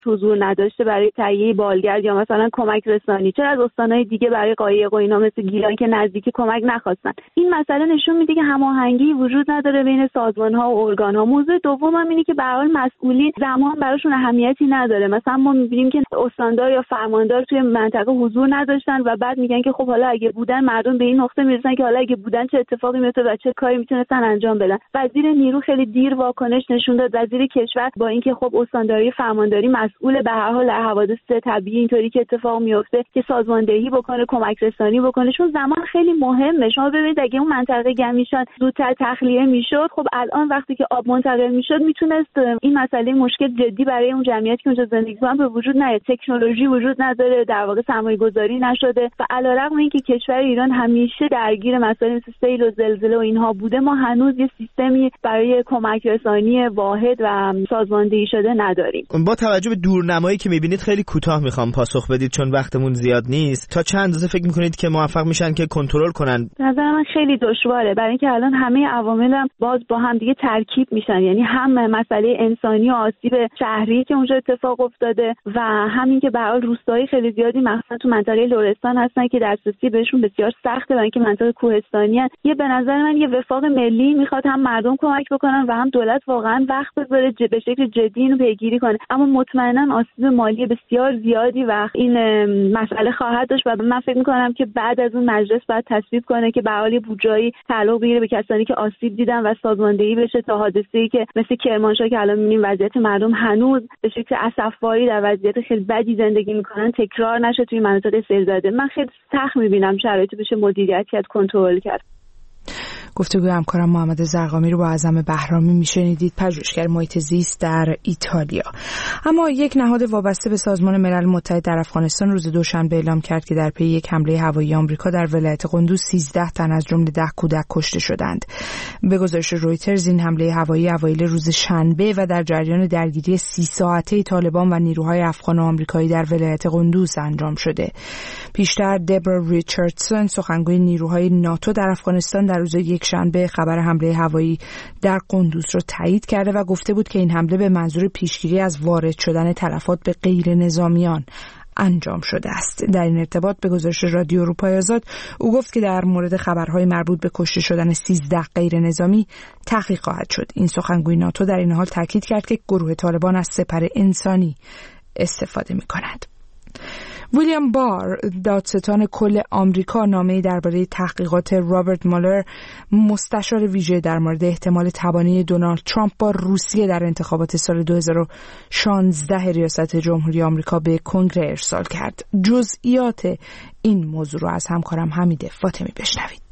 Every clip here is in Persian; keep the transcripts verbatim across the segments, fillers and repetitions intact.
حضور نداشته برای تهیه بالگرد یا مثلا کمک رسانی؟ چرا از استان‌های دیگه برای قایق و اینا مثل گیلان که نزدیکی کمک نخواستن؟ این مسئله نشون میده که هماهنگی وجود نداره بین سازمان‌ها و ارگان‌ها. موضوع دوم هم اینه که به هر حال مسئولین زمان براشون اهمیتی نداره. مثلا ما می‌بینیم که استاندار یا فرماندار توی منطقه حضور نداشتن و بعد میگن که خب حالا اگه بودن مردم به این نقطه میرسن که حالا اگه بودن چه اتفاقی میفته و چه کاری میتونستن انجام بدن. وزیر نیرو خیلی دیر واکنش نشون داد. وزیر کشور با اینکه خب استانداری فرمانداری مسئول به هر حال در حوادث طبیعی اینطوری که اتفاق میفته که سازماندهی بکنه، کمک رسانی بکنه، چون زمان خیلی مهمه. شما ببینید اگه اون منطقه گمیشان زودتر تخلیه میشد، خب الان وقتی که آب منتقل میشد میتونست این مسئله مشکل جدی برای اون جمعیتی که اونجا زندگی می‌کنن به وجود نیاد. تکنولوژی وجود نداره، در واقع سرمایه‌گذاری نشده و علیرغم اینکه کشور ایران همیشه درگیر مسائل مثل سیل و زلزله و اینها بوده، ما هنوز یه سیستمی برای کمک رسانی واحد و سازماندهی شده نداریم. با توجه به دورنمایی که می‌بینید خیلی کوتاه می‌خوام پاسخ بدید چون وقتمون زیاد نیست. تا چند اندازه فکر می‌کنید که موفق میشن که کنترل کنن؟ به نظر من خیلی دشواره، برای اینکه الان همه عوامل هم باز با هم دیگه ترکیب میشن، یعنی هم مسئله انسانی و آسیب شهری که اونجا اتفاق افتاده و همین که به هر حال روستایی خیلی زیادی مثلا تو منطقه لرستان هستن که دسترسی بهشون بسیار سخته، برای اینکه منطقه کوهستانی هست. یه به نظر من یه وفاق ملی میخواد هم مردم کمک بکنن و هم دولت واقعا وقت بذاره به شکل جدی اینو پیگیری کنه. اما مطمئنا آسیب مالی بسیار زیادی و این مسئله خواهد داشت و من فکر میکنم که بعد از اون مجلس باید تصویب کنه که به حال بودجه‌ای تعلق بگیره به کسانی که آسیب دیدن و سازماندهی بشه تا حادثه‌ای که مثل کرمانشاه که الان می‌بینیم وضعیت مردم هنوز به شکل اسفباری در وضعیت خیلی بدی زندگی میکنن تکرار نشه توی مناطق سیل زده. من خیلی سخت می‌بینم شرایطی بشه مدیریت کرد، کنترل کرد. گفتگوی همکارم محمد زرقامی رو با اعظم بهرامی میشنیدید، پژوهشگر محیط زیست در ایتالیا. اما یک نهاد وابسته به سازمان ملل متحد در افغانستان روز دوشنبه اعلام کرد که در پی یک حمله هوایی آمریکا در ولایت قندوز سیزده تن از جمله ده کودک کشته شدند. به گزارش رویترز این حمله هوایی اوایل روز شنبه و در جریان درگیری سی ساعته طالبان و نیروهای افغان و آمریکایی در ولایت قندوز انجام شده. پیشتر دبرا ریچاردسون سخنگوی نیروهای ناتو در افغانستان در روز یک شنبه خبر حمله هوایی در قندوز را تایید کرده و گفته بود که این حمله به منظور پیشگیری از وارد شدن تلفات به غیر نظامیان انجام شده است. در این ارتباط به گزارش رادیو اروپای آزاد او گفت که در مورد خبرهای مربوط به کشته شدن سیزده غیر نظامی تحقیق خواهد شد. این سخنگوی ناتو در این حال تاکید کرد که گروه طالبان از سپر انسانی استفاده می کند. ویلیام بار، دادستان کل آمریکا، نامه‌ای درباره تحقیقات رابرت مولر، مستشار ویژه در مورد احتمال تبانی دونالد ترامپ با روسیه در انتخابات سال دو هزار و شانزده ریاست جمهوری آمریکا به کنگره ارسال کرد. جزئیات این موضوع را از همکارم حمید فاطمی بشنوید.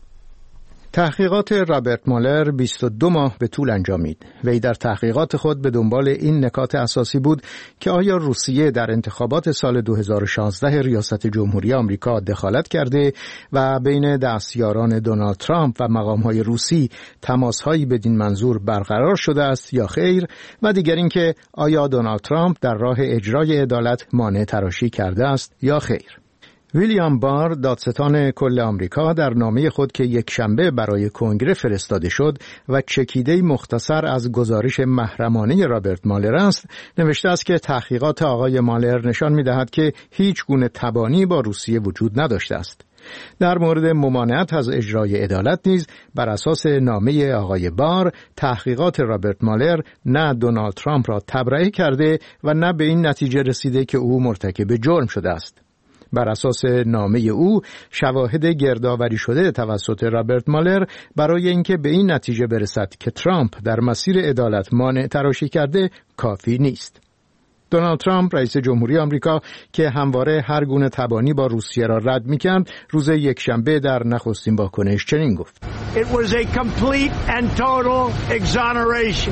تحقیقات رابرت مولر بیست و دو ماه به طول انجامید. وی در تحقیقات خود به دنبال این نکات اساسی بود که آیا روسیه در انتخابات سال دو هزار و شانزده ریاست جمهوری آمریکا دخالت کرده و بین دستیاران دونالد ترامپ و مقام‌های روسی تماس‌هایی بدین منظور برقرار شده است یا خیر، و دیگر اینکه آیا دونالد ترامپ در راه اجرای عدالت مانع تراشی کرده است یا خیر. ویلیام بار، دادستان کل آمریکا، در نامه خود که یک شنبه برای کنگره فرستاده شد و چکیده‌ای مختصر از گزارش محرمانه رابرت مولر است، نوشته است که تحقیقات آقای مولر نشان می‌دهد که هیچ گونه تبانی با روسیه وجود نداشته است. در مورد ممانعت از اجرای عدالت نیز بر اساس نامه آقای بار، تحقیقات رابرت مولر نه دونالد ترامپ را تبرئه کرده و نه به این نتیجه رسیده که او مرتکب جرم شده است. بر اساس نامه او، شواهد گردآوری شده توسط رابرت مولر برای اینکه به این نتیجه برسد که ترامپ در مسیر عدالت مانع تراشی کرده کافی نیست. دونالد ترامپ، رئیس جمهوری آمریکا که همواره هر گونه تبانی با روسیه را رد می‌کرد، روز یکشنبه در نخستین واکنش چنین گفت: It was a complete and total exoneration.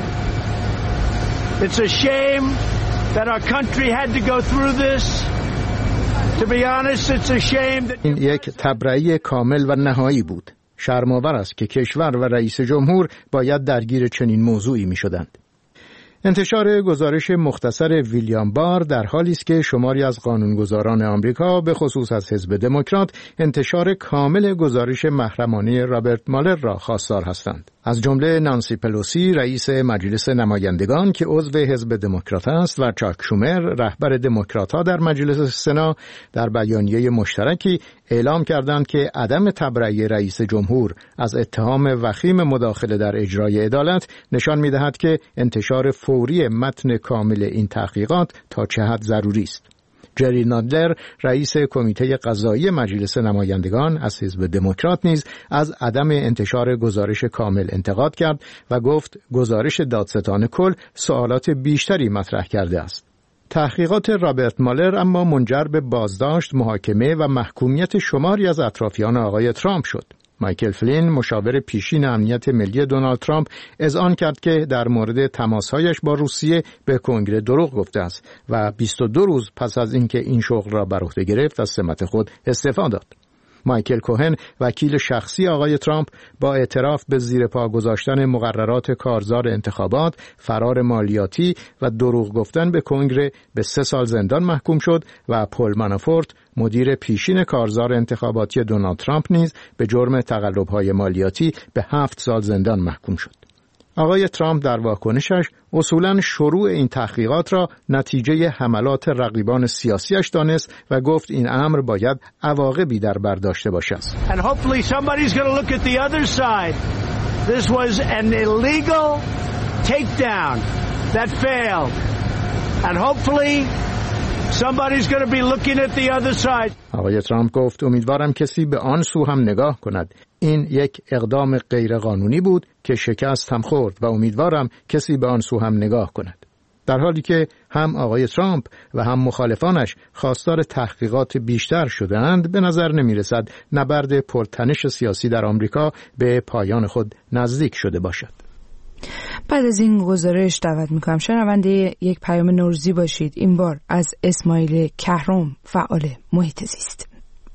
It's a shame that our country had to go through this. این یک تبرئه کامل و نهایی بود. شرم‌آور است که کشور و رئیس جمهور باید درگیر چنین موضوعی می‌شدند. انتشار گزارش مختصر ویلیام بار در حالی است که شماری از قانونگذاران آمریکا به خصوص از حزب دموکرات انتشار کامل گزارش محرمانه رابرت مولر را خواستار هستند. از جمله نانسی پلوسی رئیس مجلس نمایندگان که عضو حزب دموکرات است و چاک شومر رهبر دموکرات‌ها در مجلس سنا در بیانیه مشترکی اعلام کردند که عدم تبرئه رئیس جمهور از اتهام وخیم مداخله در اجرای عدالت نشان می‌دهد که انتشار فوری متن کامل این تحقیقات تا چه حد ضروری است. جری نادلر رئیس کمیته قضایی مجلس نمایندگان از حزب دموکرات نیز از عدم انتشار گزارش کامل انتقاد کرد و گفت گزارش دادستان کل سوالات بیشتری مطرح کرده است. تحقیقات رابرت مالر اما منجر به بازداشت، محاکمه و محکومیت شماری از اطرافیان آقای ترامپ شد. مایکل فلین مشاور پیشین امنیت ملی دونالد ترامپ اذعان کرد که در مورد تماسهایش با روسیه به کنگره دروغ گفته است و بیست و دو روز پس از اینکه این شغل را بر عهده گرفت از سمت خود استعفا داد. مایکل کوهن وکیل شخصی آقای ترامپ با اعتراف به زیر پا گذاشتن مقررات کارزار انتخابات، فرار مالیاتی و دروغ گفتن به کنگره به سه سال زندان محکوم شد و پول مانافورت مدیر پیشین کارزار انتخاباتی دونالد ترامپ نیز به جرم تقلب‌های مالیاتی به هفت سال زندان محکوم شد. آقای ترامپ در واکنشش اصولاً شروع این تحقیقات را نتیجه حملات رقیبان سیاسیش دانست و گفت این امر باید عواقبی در بر داشته باشد. And hopefully somebody's going to look at the other side. This was an illegal takedown that failed. And hopefully somebody's going to be looking at the other side. آقای ترامپ گفت امیدوارم کسی به آن سو هم نگاه کند. این یک اقدام غیرقانونی بود که شکست هم خورد و امیدوارم کسی به آن سو هم نگاه کند. در حالی که هم آقای ترامپ و هم مخالفانش خواستار تحقیقات بیشتر شدند، به نظر نمی رسد نبرد پرتنش سیاسی در آمریکا به پایان خود نزدیک شده باشد. بعد از این گزارش دعوت میکنم شنونده یک پیام نوروزی باشید، این بار از اسماعیل کهرم، فعال محیط زیست.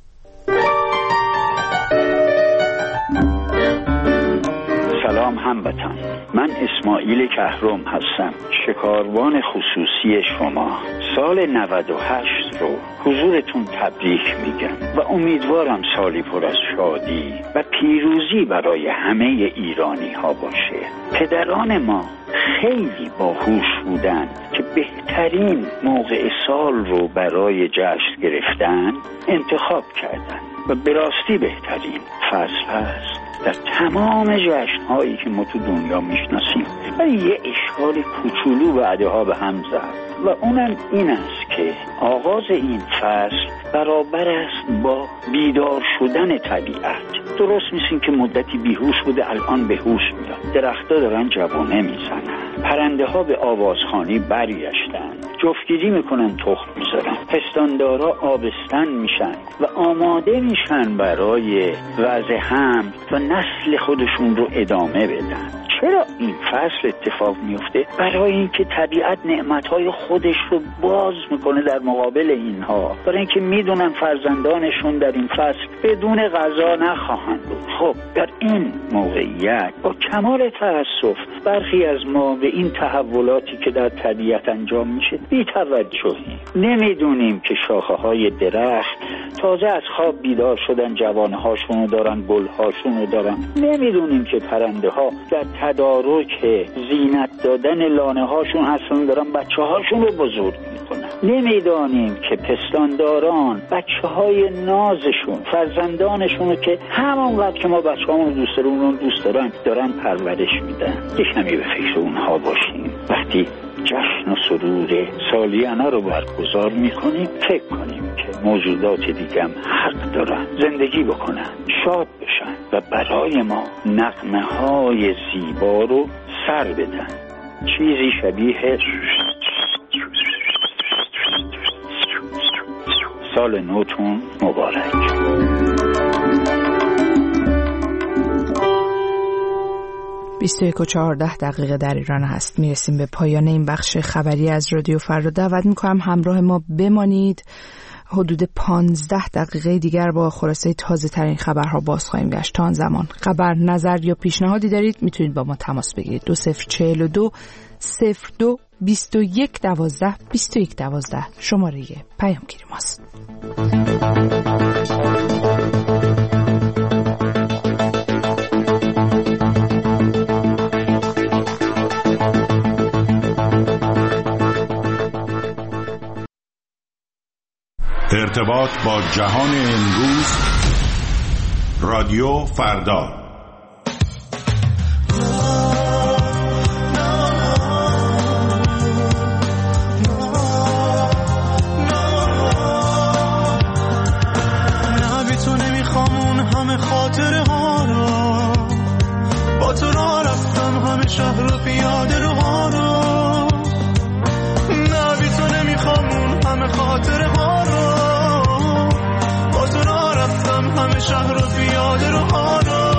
سلام هموطن، من اسماعیل کهرم هستم، شکاروان خصوصی شما. سال نود و هشت رو حضورتون تبریک میگم و امیدوارم سالی پر از شادی و پیروزی برای همه ایرانی ها باشه. پدران ما خیلی باهوش بودن که بهترین موقع سال رو برای جشن گرفتن انتخاب کردن و به راستی بهترین فصل هست در تمام جشن‌هایی که ما تو دنیا میشناسیم. ولی یه اشکال کوچولو بعدها به هم زد و اونم این است که آغاز این فصل برابر است با بیدار شدن طبیعت. درست میسین که مدتی بیهوش بوده، الان به هوش میاد. درخت‌ها دارن جوانه میزنن، پرنده ها به آوازخوانی برگشتن، جفتگیری میکنن، تخم میذارن، پستاندارا آبستن میشن و آماده میشن برای وضع حمل و نسل خودشون رو ادامه بدن. چرا این فصل اتفاق میفته؟ برای اینکه طبیعت نعمتهای خودش رو باز میکنه در مقابل اینها، برای اینکه میدونن فرزندانشون در این فصل بدون غذا نخواهند بود. خب در این موقعیت با کمال تأسف برخی از ما به این تحولاتی که در طبیعت انجام میشه بی توجهیم. نمیدونیم که شاخه های درخت تازه از خواب بیدار شدن، جوانه هاشونو دارن، بل هاشونو دارن. نمیدونیم که پرنده ها در تدارک زینت دادن لانه هاشون هستن، دارن بچه هاشون رو بزرگ میکنن. نمیدانیم که پستانداران بچه های نازشون، فرزندانشون که همانقدر که ما بچه همون دوست دارن اون دوست دارن دارن پرورش میدن. یه کمی به فکر اونها باشیم. وقتی جشن و سرور سالیانه رو برگزار میکنیم فکر کنیم که موجودات دیگه هم حق دارن زندگی بکنن، شاد بشن و برای ما نغمه های زیبا رو سر بدن. چیزی شبیه سال نوتون مبارک. بیست و یک و چهارده دقیقه در ایران هست. میرسیم به پایان این بخش خبری از رادیو فردا. دعوت میکنم همراه ما بمانید. حدود پانزده دقیقه دیگر با خلاصه تازه ترین خبرها باز خواهیم گشت. تا آن زمان خبر، نظر یا پیشنهادی دارید میتونید با ما تماس بگیرید. دو صفر چهل و دو صفر دو بیست و یک دوازده بیست و یک دوازده شماره پیامگیری ماست. ارتباط با جهان امروز، رادیو فردا. نه بی تو نمیخوام اون همه خاطره ها رو، با تو را رفتم همه شهر و پیاده رو ها رو. نه بی تو نمیخوام اون همه خاطره ها رو، با تو را رفتم همه شهر و پیاده رو ها رو.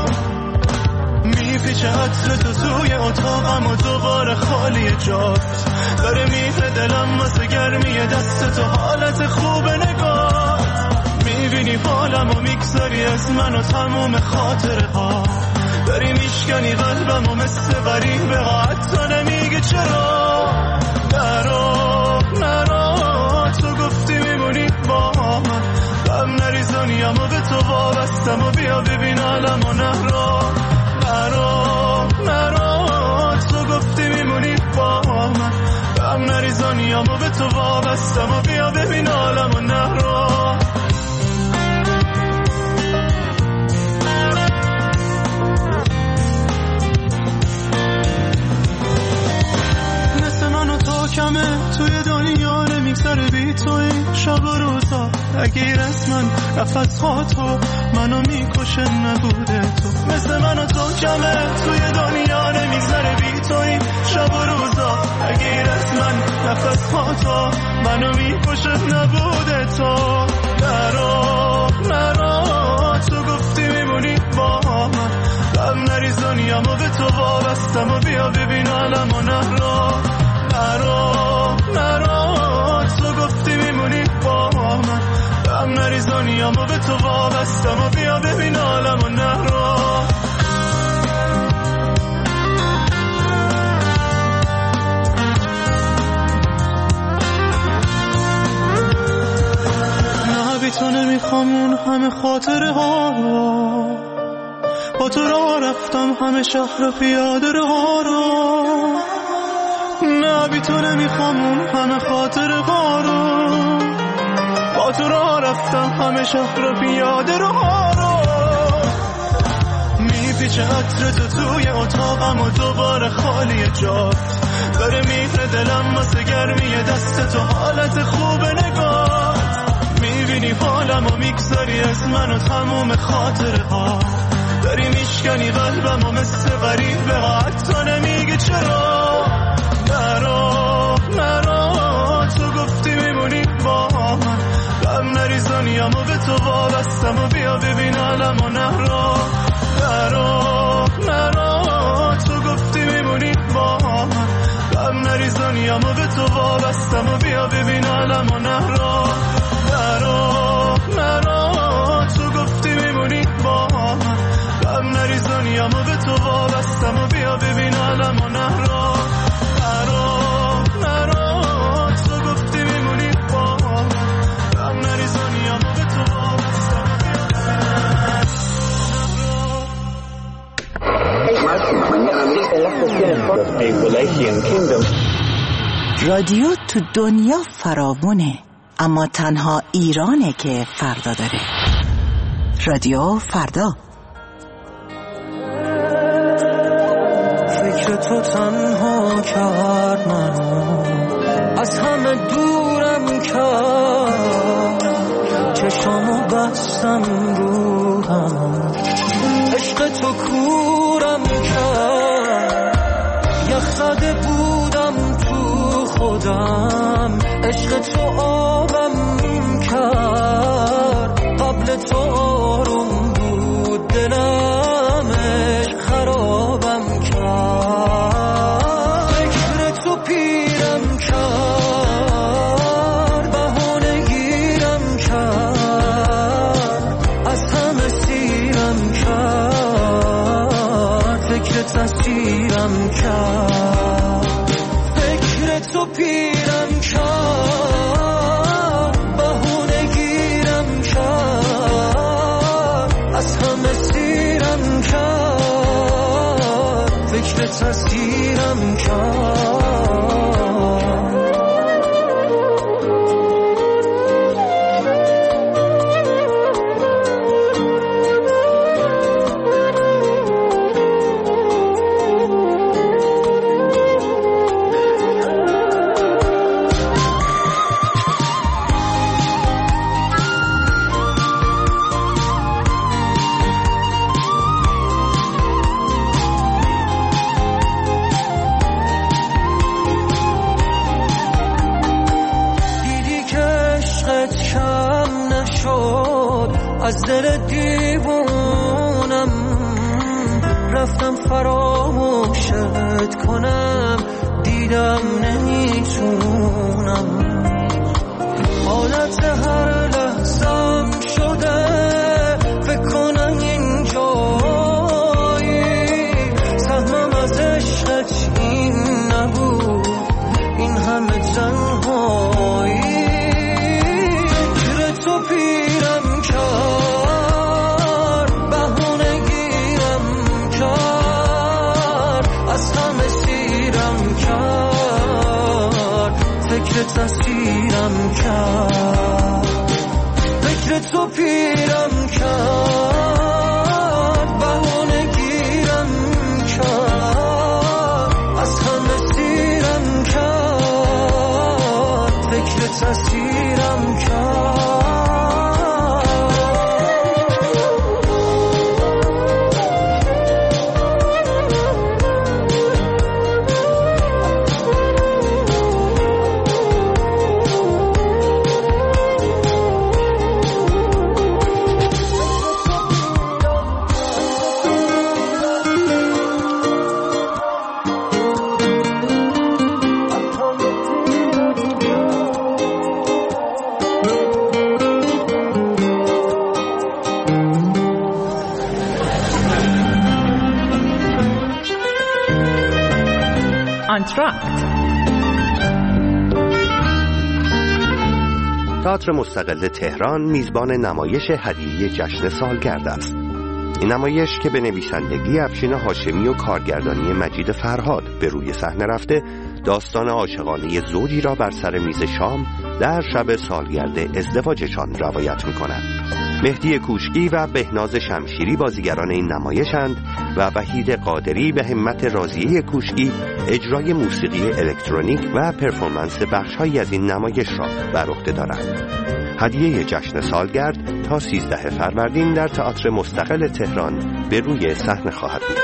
میپیچه عطر تو توی اتاقم و دوباره خالی جات، داره میره دلم واسه گرمی دست تو، حالت خوب نگاه. میبینی حالم و میگذاری از من و تموم خاطره ها، داری میشکنی قلبم و مثل غریبه ها، حتی نمیگی چرا. نرو نرو تو گفتی میمونی با من، غم نریزونیم و به تو وابستم و بیا ببین عالم و نرو. نرو نرو تو گفتی میمونی با من، غم نریزونیم و به تو وابستم و بیا ببین عالم و نرو. کمه توی دنیا نمیگذره بی توی شب و روزا، اگه رسمن نفس ها تو منو میکشه نبوده تو. مثل منو تو کمه توی دنیا نمیگذره بی توی شب و روزا، اگه رسمن نفس ها تو منو میکشه نبوده تو. نرو نرو تو گفتی میمونی با من، غم نریزونیم و به تو وابستم و بیا ببین عالم و نرو. نرو نرو تو گفتی میمونی با من، غم نریزونیم و به تو وابستم و بیا ببین عالم و نرو. نه بی تو نمیخوام اون همه خاطره ها رو، با تو را رفتم همه شهر و پیاده ها رو. نه بی تو نمیخوام اون همه خاطره ها رو، با تو را رفتم همه شهر و پیاده رو ها رو. میپیچه عطر تو توی اتاقم و دوباره خالی جات، داره میره دلم واسه گرمی دست تو، حالت خوب نگات. میبینی حالم و میگذاری از من و تموم خاطره ها، داری میشکنی قلبم و مثل غریبه ها، حتی نمیگی چرا. نرو نرو تو گفتی میمونی با من، غم نریزونیم و به تو وابستم و بیا ببین عالم و نرو. نرو نرو تو گفتی میمونی با من، غم نریزونیم و به تو وابستم و بیا ببین عالم و نرو. نرو نرو تو گفتی میمونی با من، غم نریزونیم و به تو وابستم و بیا ببین عالم و نرو. نرو نرو تو گفتی میمونی با من، غم نریزونیم و به تو وابستم و بیا ببین. رادیو تو دنیا فراوونه، اما تنها ایرانه که فردا داره. رادیو فردا. فکر تو تنها کرد منو، از همه دورم کرد، چشامو بستم رو هم، عشق تو کورم کرد. یخ زده بودم تو خودم، عشق تو آبم کرد. قبل تو آروم بود دلم، عشق خرابم کرد. فکر تو پیرم کرد، بهانه گیرم کرد، از همه سیرم کرد. فکر تسیرم کرد، فکر تو پیرم کرد. از دل دیوونم رفتم فراموشت کنم، دیدم نمیتونم. حالت هر لحظم شده فکر کنم اینجایی، سهمم از عشقت این نبود، این همه تنهایی. گیر تو پیرم کرد، بهونه گیرم کرد، از همه سیرم کرد، فکر تسیرم کرد. فکر تو پیرم کرد، بهونه گیرم کرد، از همه سیرم کرد، فکر تسیرم کرد. تئاتر مستقل تهران میزبان نمایش هدیه جشن سالگرد است. این نمایش که به نویسندگی افشین هاشمی و کارگردانی مجید فرهاد به روی صحنه رفته، داستان عاشقانه زوجی را بر سر میز شام در شب سالگرد ازدواجشان روایت می‌کند. مهدی کوشکی و بهناز شمشیری بازیگران این نمایشند و وحید قادری به همت راضیه کوشکی اجرای موسیقی الکترونیک و پرفورمنس بخش‌هایی از این نمایش را بر عهده دارند. هدیه جشن سالگرد تا سیزده فروردین در تئاتر مستقل تهران به روی صحنه خواهد بود.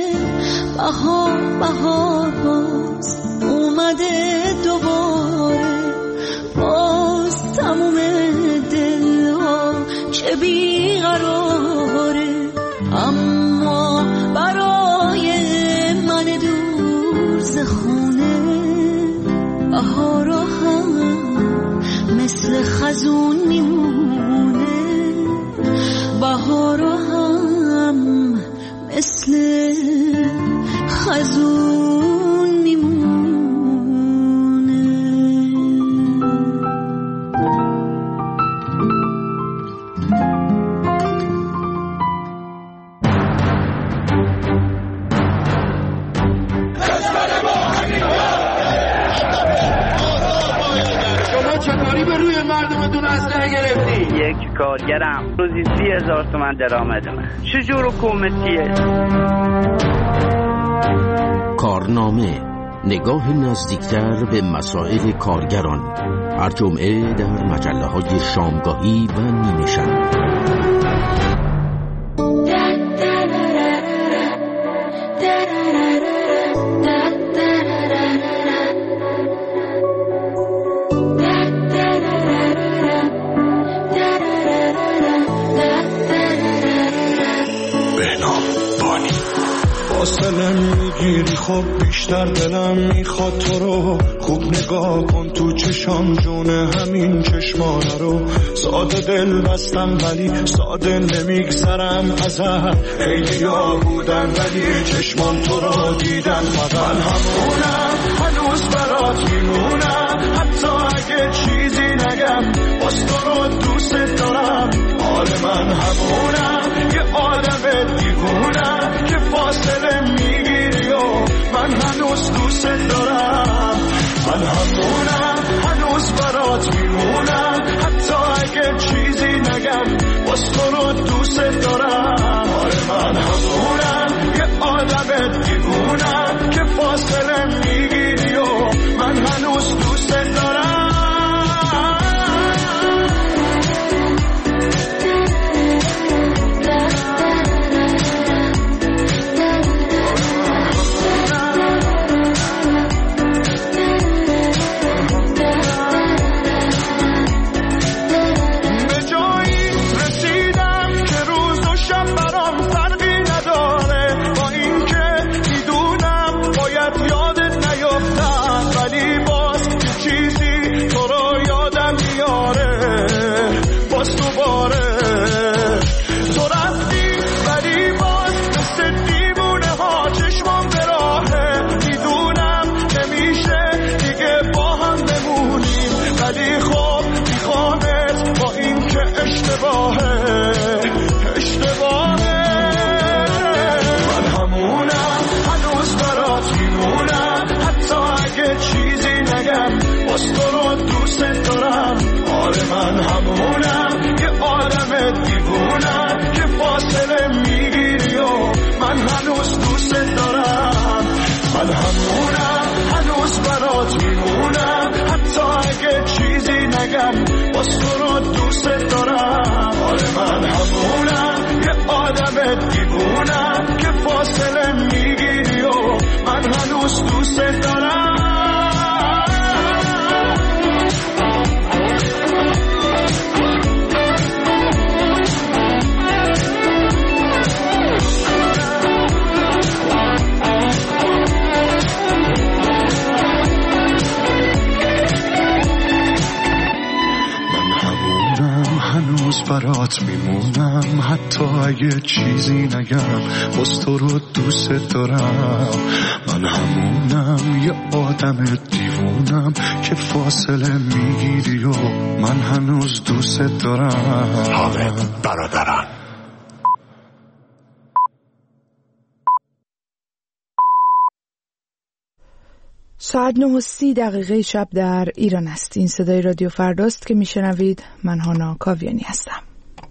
بهار بهار باز اومده دوباره، غریبه روی مردمتون اسلحه گرفتی؟ یک کارگرم روزی سی هزار تومن درآمدمه. چجور حکومتیه؟ کارنامه، نگاه نزدیکتر به مسائل کارگران، هر جمعه در مجله های شامگاهی و نیمه شب. فاصله میگیری خب بیشتر دلم میخواد تو رو خوب نگاه کن تو چشام جونه همین چشمانه رو. ساده دل بستم ولی ساده نمیگذرم ازت. خیلی ها بودن ولی چشمان تو رو دیدن فقط. من همونم هنوز برات میمونم حتی اگه چیزی نگم باز تو رو دوست دارم. آره من همونم یه آدم دیوونم که فاصله میگیری و من هنوز دوست دارم. من همونم هنوز برات میمونم حتی اگه چیزی نگم باز تو رو دوست دارم. آره من همونم یه آدم دیوونم که فاصله میگیری و من هنوز دوست دارم. من همونم یه آدم دیوونم که فاصله میگیری و من هنوز دوست دارم. من همونم هنوز برات میمونم حتی اگه چیزی نگم باز تو رو دوست دارم. آره من همونم یه آدم دیوونم که فاصله میگیری و من هنوز دوست دارم. برات میمونم حتی اگه چیزی نگم باز تو رو دوست دارم. من همونم یه آدم دیوونم که فاصله میگیری و من هنوز دوست دارم. حامد برادران. ساعت نه و سی دقیقه شب در ایران است. این صدای رادیو فرداست که میشنوید. من هانا کاویانی هستم.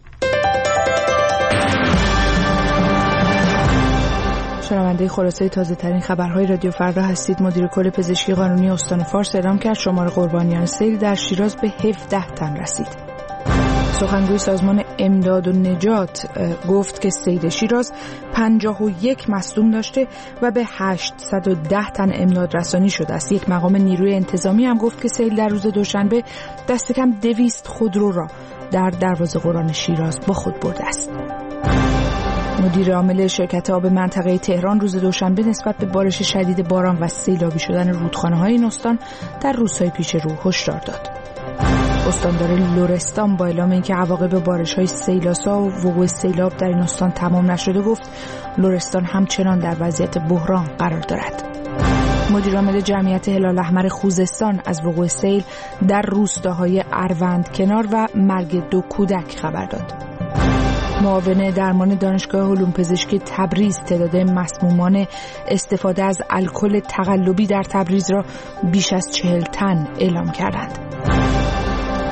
شنونده خلاصه تازه ترین خبرهای رادیو فردا هستید. مدیر کل پزشکی قانونی استان فارس اعلام کرد شمار قربانیان سیل در شیراز به هفده تن رسید. سخنگوی سازمان امداد و نجات گفت که سیل شیراز پنجاه و یک مصدوم داشته و به هشتصد و ده تن امداد رسانی شده است. یک مقام نیروی انتظامی هم گفت که سیل در روز دوشنبه دست کم دویست خودرو را در دروازه قرآن شیراز با خود برده است. مدیر عامل شرکت آب منطقه تهران روز دوشنبه نسبت به بارش شدید باران و سیلابی شدن رودخانه‌های این استان در روزهای پیش رو هشدار داد. استاندار لرستان با اعلام اینکه عواقب بارش‌های سیلاسا و وقوع سیلاب در این استان تمام نشده گفت لرستان همچنان در وضعیت بحران قرار دارد. مدیر عامل جمعیت هلال احمر خوزستان از وقوع سیل در روستاهای اروند کنار و مرگ دو کودک خبر داد. معاون درمان دانشگاه علوم پزشکی تبریز تعداد مسمومان استفاده از الکل تقلبی در تبریز را بیش از چهل تن اعلام کردند.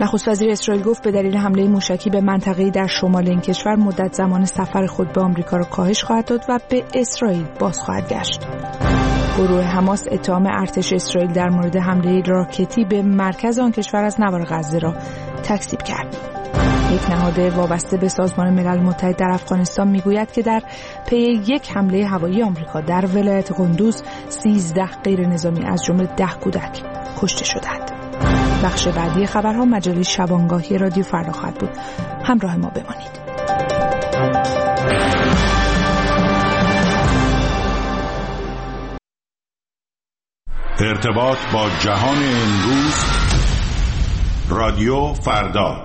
نخست وزیر اسرائیل گفت به دلیل حمله موشکی به منطقه‌ای در شمال این کشور مدت زمان سفر خود به آمریکا را کاهش خواهد داد و به اسرائیل باز خواهد گشت. گروه حماس اتهام ارتش اسرائیل در مورد حمله راکتی به مرکز آن کشور از نوار غزه را تکذیب کرد. یک نهاد وابسته به سازمان ملل متحد در افغانستان میگوید که در پی یک حمله هوایی آمریکا در ولایت قندوز سیزده غیر نظامی از جمله ده کودک کشته شدند. بخش بعدی خبرها مجله شبانگاهی رادیو فردا خواهد بود. همراه ما بمانید. ارتباط با جهان امروز، رادیو فردا.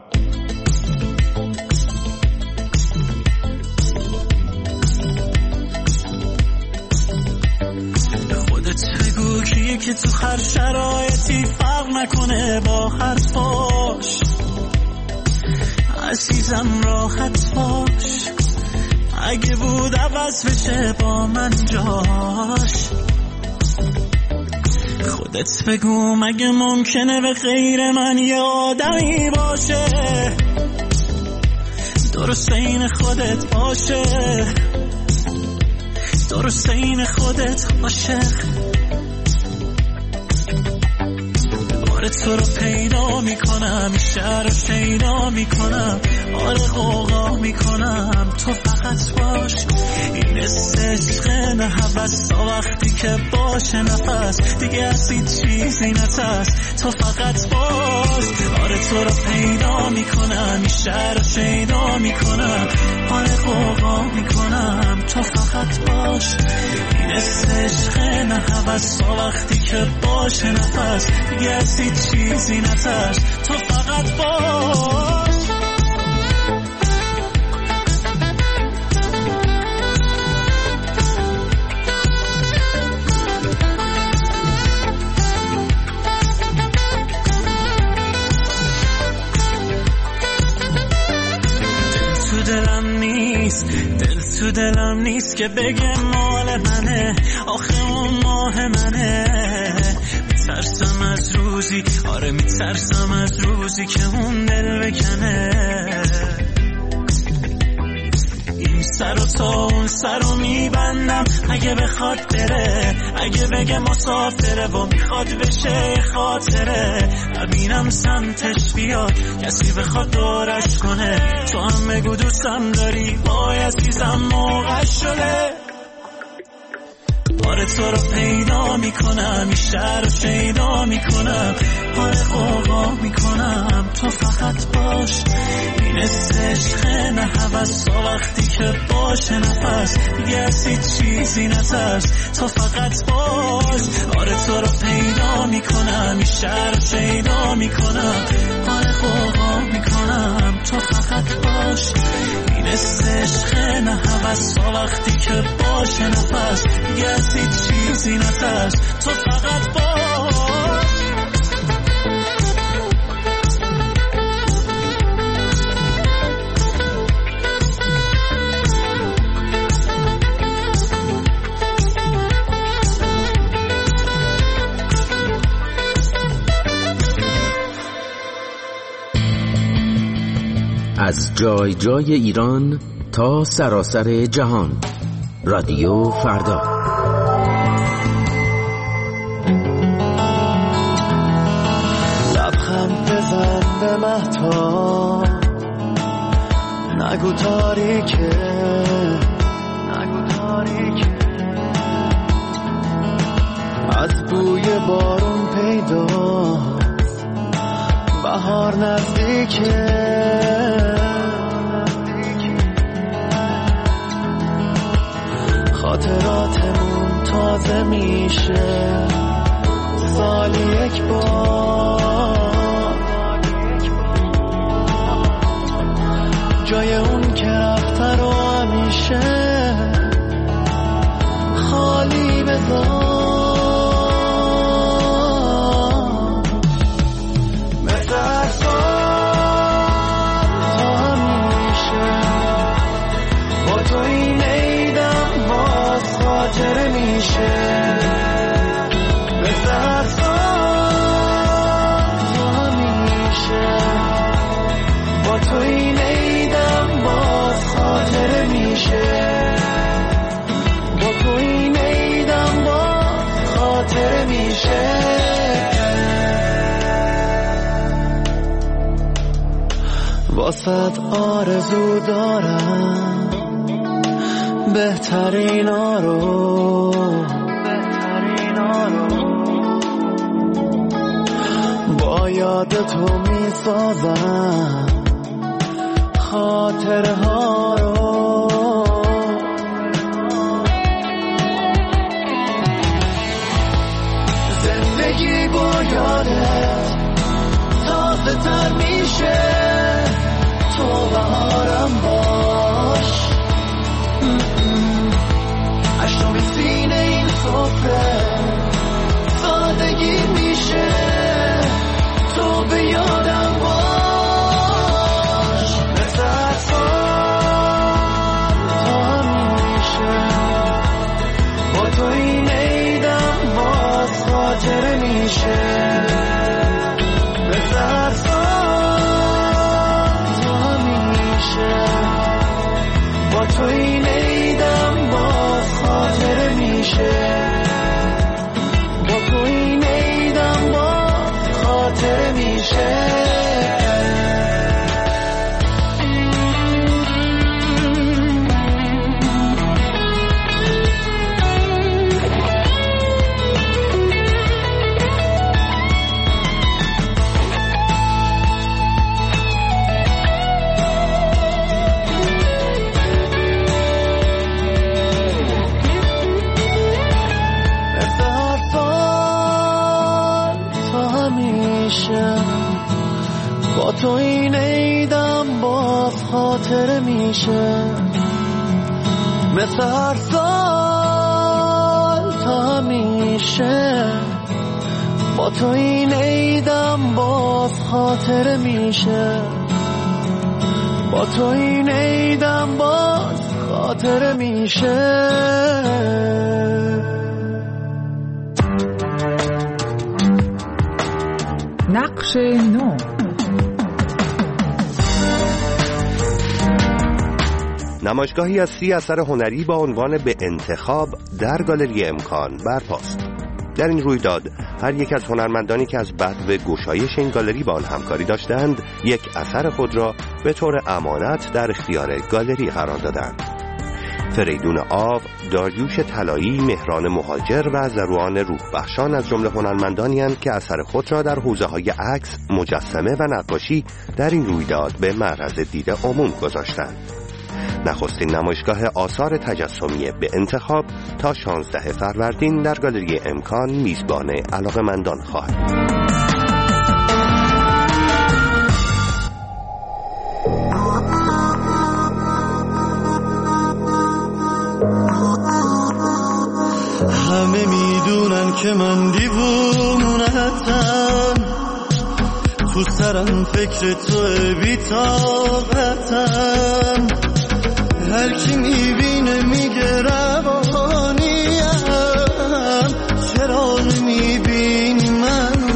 بگو کیه که تو هر شرایطی فرق نکنه با حرفاش، عزیزم راحت باش، اگه بود عوض بشه با من جاش. خودت بگو مگه ممکنه به غیر من یه آدمی باشه درست این خودت باشه، درست این خودت عاشق. آره تو رو پیدا میکنم، شهر رو شیدا میکنم، آره غوغا میکنم، تو فقط باش. این عشق نه هوس تا وقتی که باشه نفس دیگه از این چیزی نترس، تو فقط باش. آره تو رو پیدا میکنم، شهر رو شیدا میکنم، آره غوغا میکنم، تو فقط باش. این عشق نه هوس تا وقتی که باشه نفس دیگه از این چیزی نترس، تو فقط باش. دل تو دلم نیست، دل تو دلم نیست که بگه مال منه، آخه اون ماه منه. میترسم از روزی، آره میترسم از روزی که اون دل بکنه. این سر و تا اون سر رو میبندم اگه بخواد بره، اگه بگه مسافره و میخواد بشه خاطره. نبینم سمتش بیاد کسی بخواد دورش کنه، تو هم بگو دوستم داری وای عزیزم موقع شده. آره تو رو پیدا میکنم، این شهر رو شیدا میکنم، آره غوغا میکنم، تو فقط باش. این عشق نه هوس تا وقتی که باشه نفس دیگه از هیچ چیزی نترس، تو فقط باش. آره تو رو پیدا میکنم، این شهر رو شیدا میکنم، آره غوغا میکنم، تو فقط باش. این عشق نه هوس تا وقتی که باشه نفس دیگه از هیچ چیزی نترس، تو فقط باش. از جای جای ایران تا سراسر جهان، رادیو فردا. لبخند بزن به مهتاب، نگو تاریکه، نگو تاریکه. از بوی بارون پیدا بهار نزدیکه. خاطراتمون تازه میشه سالی یک بار، جای اون که رفته رو همیشه خالی بذار. مثل هر سال تا همیشه با تو این عیدم باز خاطره میشه. مثل هر سال تا همیشه تو این عیدم باز خاطره میشه، با تو این عیدم باز خاطره میشه. واسه آرزو دارم بهترین رو، با یاد تو میسازم خاطره ها رو. زندگی با یادت تازه تر میشه، تو بهارم باش، اشتم سینه این سفره سادگی میشه، تو به یادم باش. مثل اطفال تا همیشه، با تو این عیدم باز خاطره میشه. مثل اطفال تا همیشه، با تو این عیدم باز خاطره میشه، با تو این عیدم باز خاطره میشه. با تو این عیدم باز خاطره میشه، مثل هر سال تا همیشه. با تو این عیدم باز خاطره میشه، با تو این عیدم باز خاطره میشه. نقش نو. نمایشگاهی از سی اثر هنری با عنوان به انتخاب در گالری امکان برپاست. در این رویداد هر یک از هنرمندانی که از بدو گشایش این گالری با آن همکاری داشتند یک اثر خود را به طور امانت در اختیار گالری قرار دادند. فریدون آو، داریوش طلایی، مهران مهاجر و زروان روح بخشان از جمله هنرمندانی اند که اثر خود را در حوزه‌های عکس، مجسمه و نقاشی در این رویداد به معرض دید عموم گذاشتند. نخستین نمایشگاه آثار تجسمی به انتخاب تا شانزده فروردین در گالری امکان میزبان علاقه‌مندان خواهد بود. همه میدونن که من دیوونتم، تو سرم فکر تو بی‌طاقتم، هر کی میبینه میگه روانیم، چرا نمیبینی منو،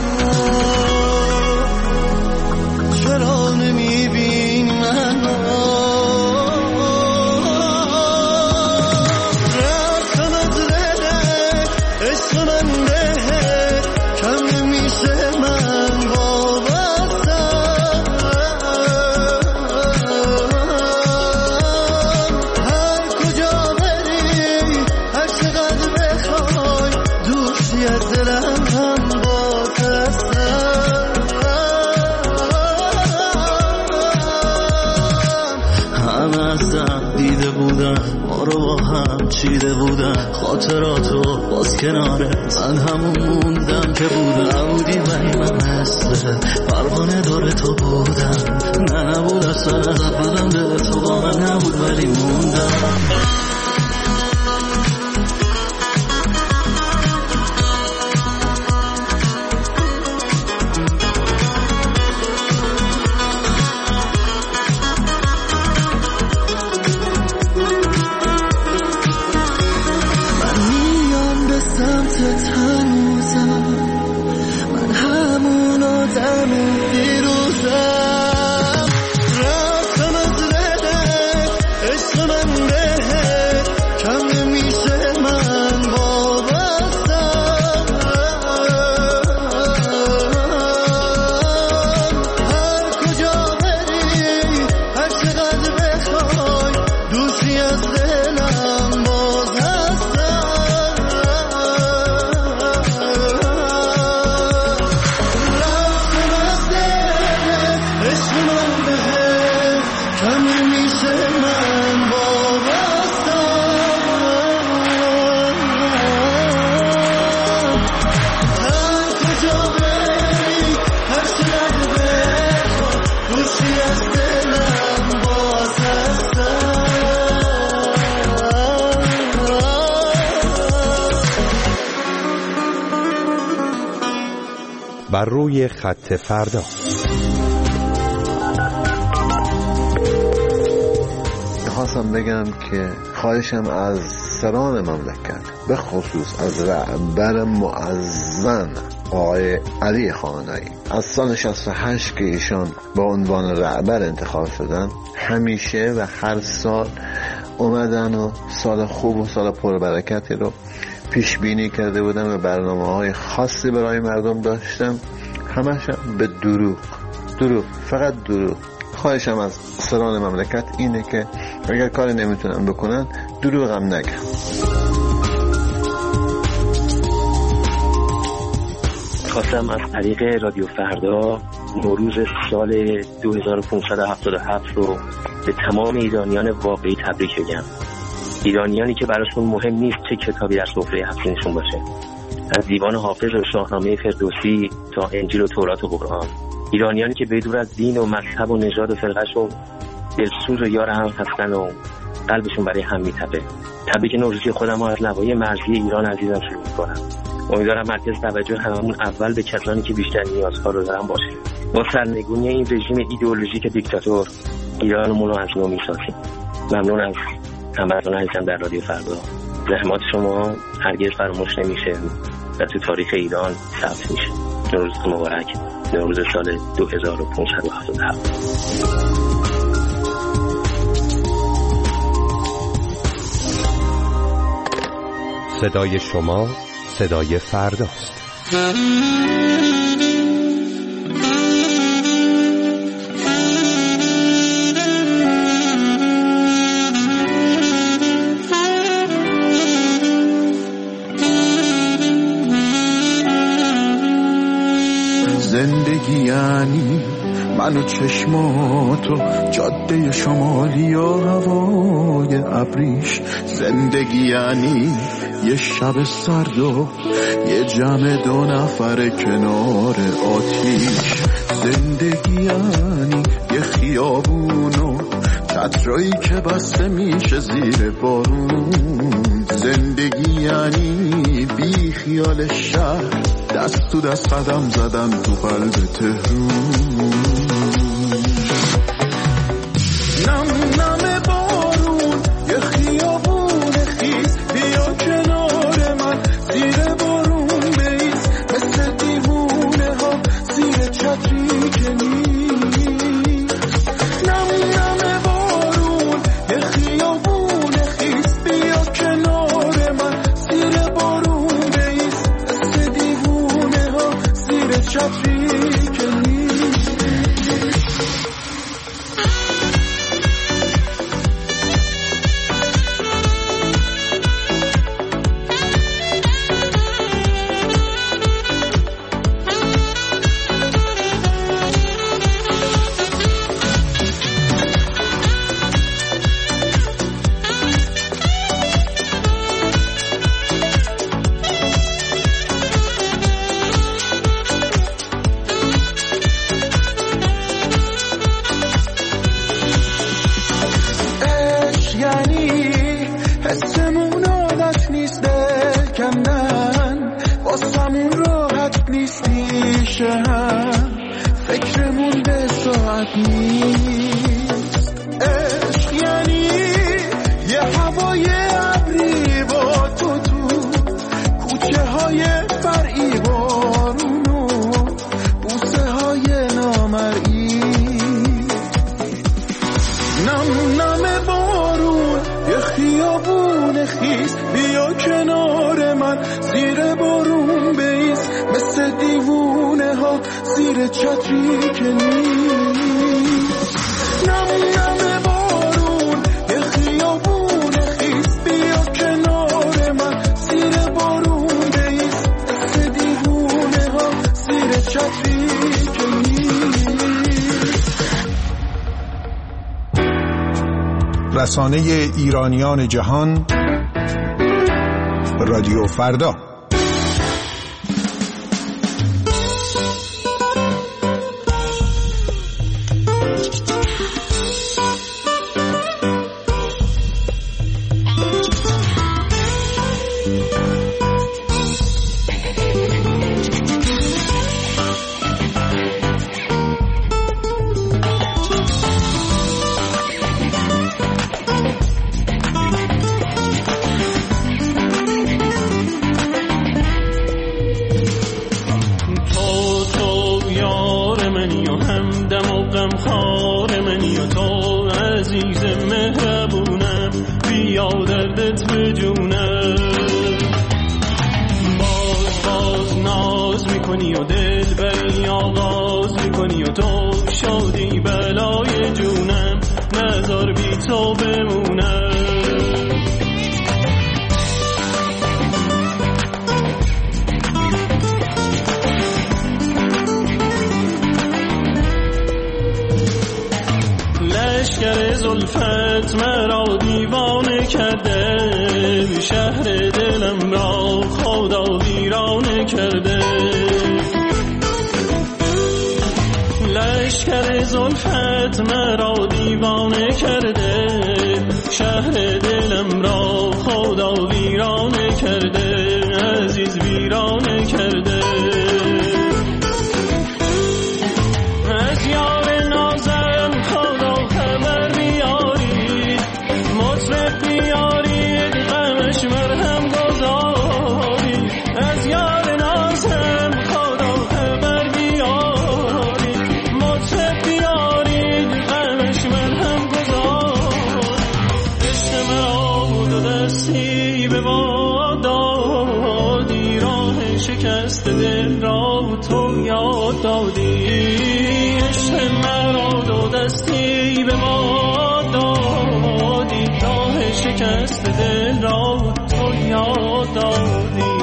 چرا نمیبینی منو. رفتم از رهت عشق من بهت کم نمیشه، من وابستم، هر کجا بری هر چقدر بخوای دوستی از دلم هم باز هستم. همه ازم دیده بودن، ما رو با هم چیده بودن، خاطراتو باز کنارت من همون موندم که بودم. نبودی ولی من مثل پروانه دور تو بودم، نه نبود اصلا ازت بدم، دل تو با من نبود ولی موندم. من همون آدم دیروزم، بر روی خط فردا. خواستم بگم که خواهشم از سران مملکت، به خصوص از رهبر معظم آقای علی خامنه‌ای، از سال شصت و هشت که ایشان به عنوان رهبر انتخاب شدن، همیشه و هر سال اومدن و سال خوب و سال پربرکتی رو پیش بینی کرده بودن و برنامه‌های خاصی برای مردم داشتن، همش به دروغ دروغ فقط دروغ. خواهشم از سران مملکت اینه که اگر کاری نمیتونن بکنن دروغ هم نگن. خواستم از طریق رادیو فردا نوروز سال دو هزار و پانصد و هفتاد و هفت رو به تمام ایرانیان واقعی تبریک بگم. ایرانیانی که براشون مهم نیست چه کتابی در سفره هفتینشون باشه، از دیوان حافظ و شاهنامه فردوسی تا انجیل و تورات و قرآن. ایرانیانی که بدور از دین و مذهب و نژاد و فرقه‌شون دلسوز و یار هم هستن و قلبشون برای هم میتپه. تبریک نوروزی خودم از لوای مرزی ایران عزیزم شروع میکنم. امیدوارم مرکز توجه هممون اول به کسانی که بیشتر نیازها رو دارن باشه. با سرنگونی این رژیم ایدئولوژیک دیکتاتور ایرانمون رو از نو میسازیم. ممنون از همراهیتون عزیزم در رادیو فردا. زحمات شما هرگز فراموش نمیشه و تو تاریخ ایران ثبت میشه. نوروزتون مبارک. نوروز سال دو هزار و پانصد و هفتاد و هفت. صدای شما صدای فرداست. زندگی یعنی من و چشماتو، جاده شمالی و هوای ابریش. زندگی یعنی یه شب سرد و یه جمع دو نفر کنار آتیش. زندگی یعنی یه خیابون و چترایی که بسته میشه زیر بارون. زندگی یعنی بی خیال شهر، دست تو دست قدم زدن تو قلب تهرون. نم نم بارون یه خیابون خیز، بیا کنار من زیر بارون بیز. مثل دیوونه ها زیر چتری که نیست. نم نم بارون یه خیابون خیز، بیا کنار من زیر بارون بیز. مثل دیوونه ها زیر چتری که نیست. فکرمون به ساعت نیست. عشق یعنی یه هوای ابری با تو تو کوچه های فرعی، بارون و بوسه های نامرئی. نم نم بارون یه خیابون خیز، بیا کنار من زیر بارون بیز. مثل دیوونه ها زیر چتری که نیست. نم نم بارون یه خیابون خیز، بیا کنار من زیر بارون بیز. مثل دیوونه ها زیر چتری که نیست. رسانه ایرانیان جهان، رادیو فردا. میکنی و دل بری آغاز میکنی و تو شادی بلای جونم، نذار بی تو بمونم. لشکر زلفت مرا دیوانه کرده، شهر دلم را خدا ویرانه کرده. لشکر زلفت مرا دیوانه کرده، شهر دلم را خدا ویرانه کرده، عزیز ویرانه کرده. از یار نازم خدا خبر بیاری، مطرب بیاری غمش مرهم گذاری. از یار نازم خدا خبر بیاری، مطرب بیاری غمش مرهم گذاری. عشق مرا بود و دستی به ما دادی، راه شکست دل را تو یاد دادی. عشق مرا دو دستی به ما دادی، راه شکست دل را تو یاد دادی.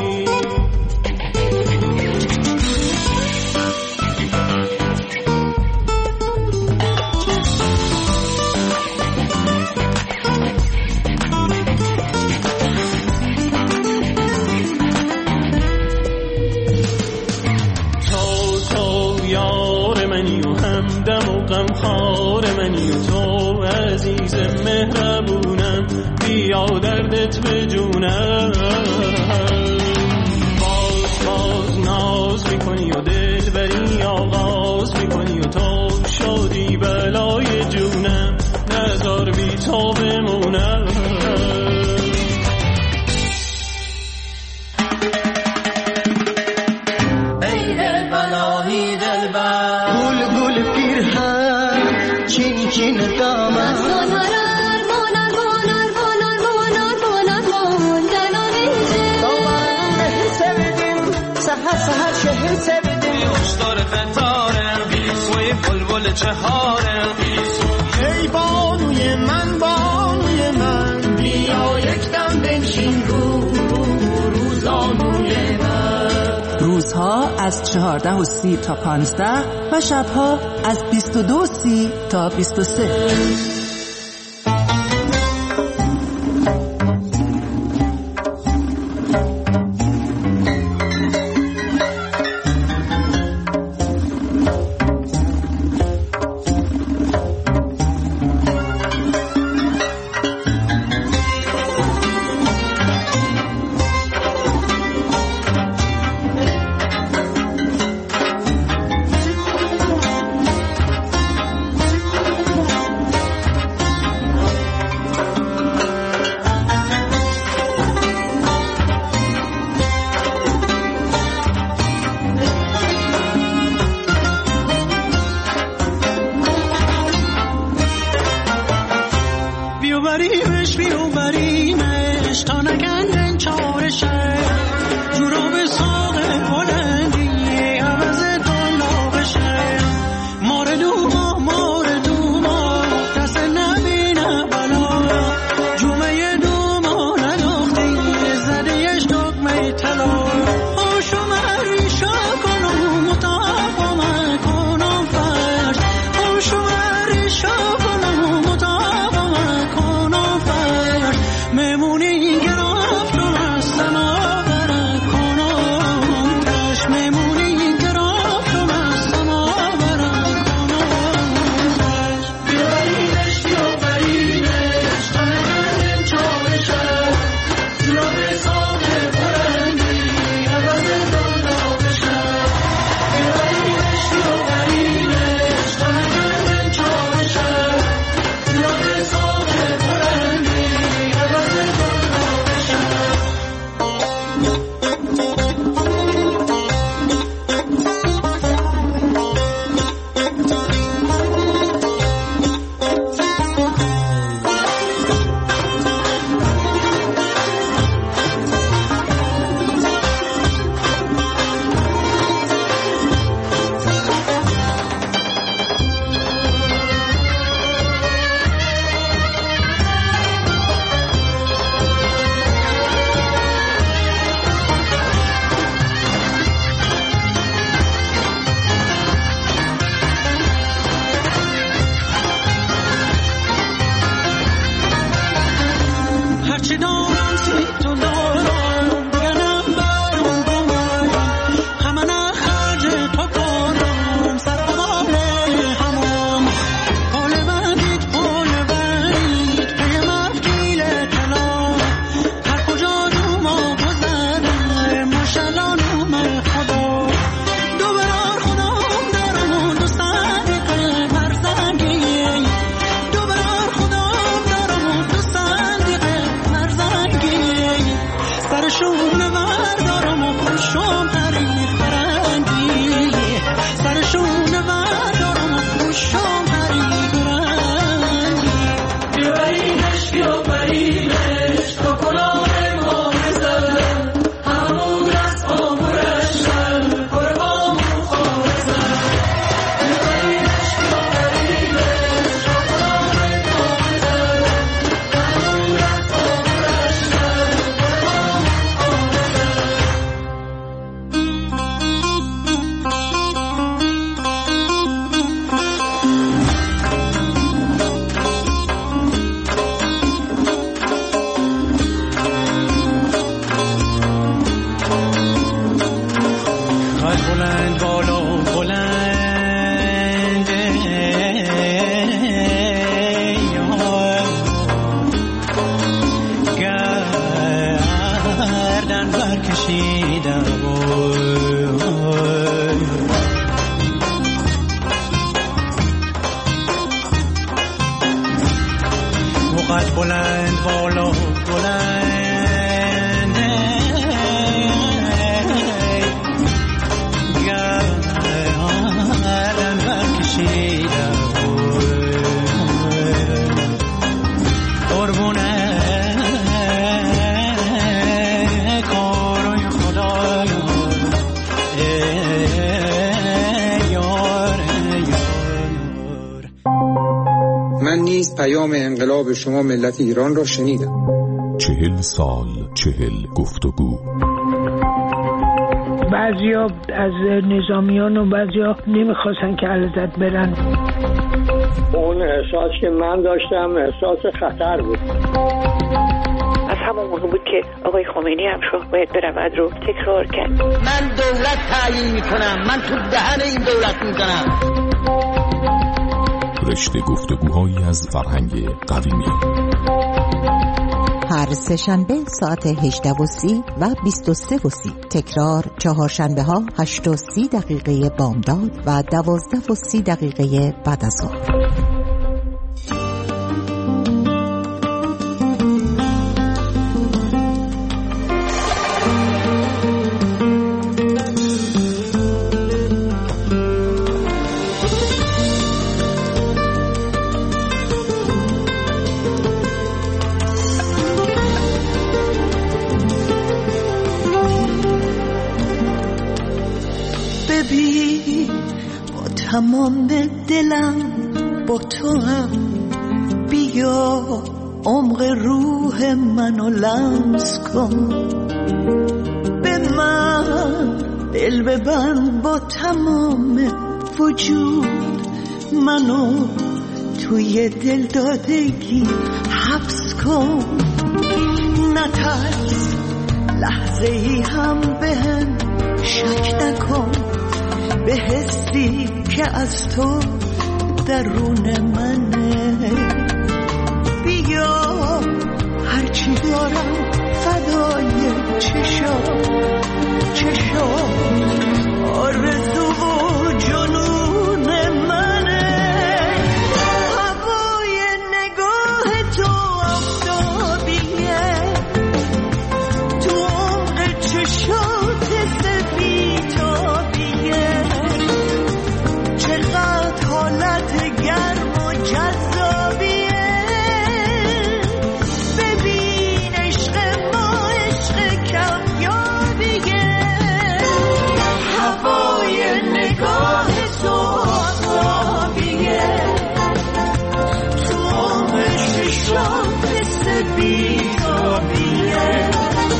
غمخوار منی و تو عزیز مهربونم، بیا دردت به جونم. باز باز ناز میکنی و دل بری آغاز میکنی و تو شادی بلای جونم، نذار بی تو بمونم. ای دل بلایی دل بر گل گل پیرهن چین چین دامن سنارر مانر مانر مانر مانر مانر ماندنان اینجا دامن سویدیم سهر سهر شهر سویدیم خوشدار فتاره وی بلبل چهاره. ای بانوی من بانوی من بیا یک دم بنشین رو روزانوی من. روزها از چهارده و سی تا پانزده و شبها از بیست و دو سی تا بیست و سه. بلند بالا بلند گردن برکشیدم وقت بلند بالا بلند گردن برکشیدم قربونه کارای خدا یار من نیز پیام انقلاب شما ملت ایران را شنیدم. چهل سال چهل گفتگو. بعضیا از نظامیان و بعضیا نمیخواستن که علیزاده برن. اون احساس که من داشتم احساس خطر بود. از همون موقع بود که آقای خمینی هم شد باید برود رو تکرار کرد. من دولت تعیین میکنم، من تو دهن این دولت میزنم. رشته گفتگوهایی از فرهنگ قدیمی. هر سه شنبه ساعت هجده و سی و بیست و سه و سی. تکرار چهارشنبه ها هشت و سی دقیقه بامداد و دوازده و سی دقیقه بعد از ظهر. تمام دلم با تو هم بیا عمق روح منو لمس کن، به من دل ببند با تمام وجود، منو توی دل دادگی حبس کن، نترس لحظه ای هم بهم شک نکن، به حسی که از تو درون منه، بیا هرچی دارم فدای چشام چشام آرزو و جنون منه، هوای نگاه تو آفتابیه، تو عمق چشات سفیدابیه، چقدر حالت گرم و جذابیه، ببین عشق ما عشق کمیابیه، هوای نگاه تو آفتابیه، تو عمر چشات سفیدابیه،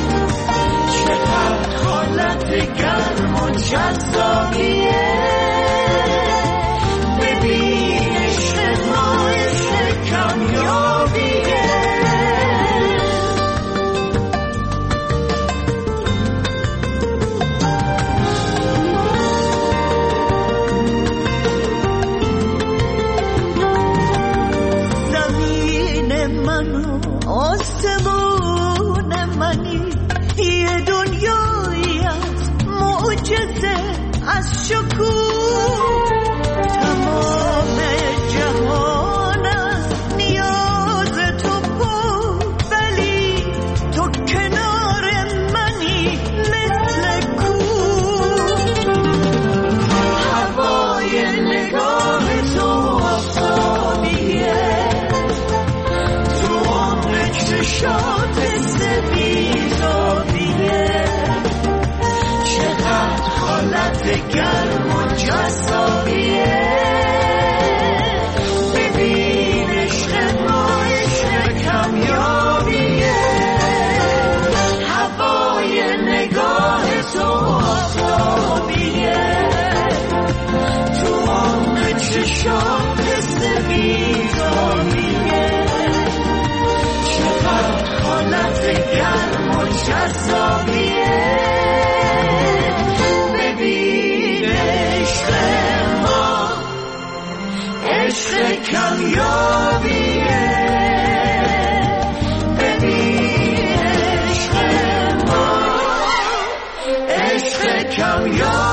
چقدر حالت گرم و جذابیه، ببین عشق ما عشق کمیابیه. زمین من و آسمون منی، یه دنیایی از معجزه از شکوه، تمام جهان از نیاز تو پر، ولی تو کنار منی مثل کوه، هوای نگاه تو آفتابیه، تو عمر چشات سفیدابیه، چقدر حالت گرم و جذابیه، ببین عشق ما عشق کمیابیه، هوای نگاه تو آفتابیه، تو عمر چشات سفیدابیه، چقدر حالت گرم و جذابیه، ببین کمیابیه ببین عشق ما عشق کمیابیه